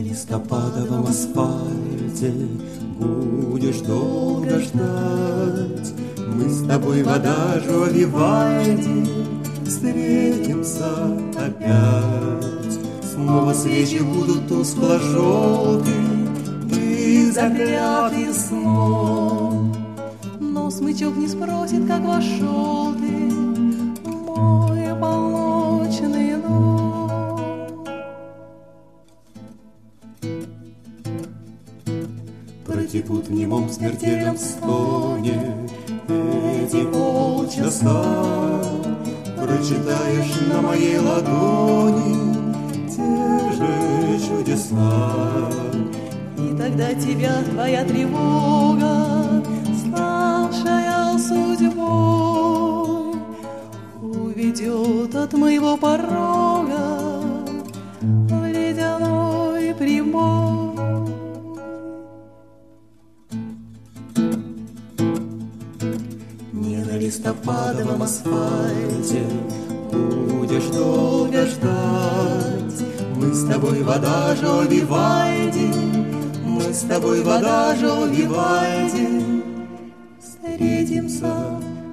листопадовом асфальте будешь долго ждать. Мы с тобой в адажио Вивальди встретимся опять. Снова свечи будут тускло-желтые и заклятые сном. Но смычок не спросит, как вошел ты в мой полночный дом. Протекут в немом смертельном стоне эти полчаса. Прочитаешь на моей ладони те же чудеса. И тогда тебя твоя тревога, ставшая судьбой, уведет от моего порога в ледяной прибой. Не на листопадовом асфальте будешь долго ждать. Мы с тобой в адажио Вивальди, мы с тобой в адажио Вивальди встретимся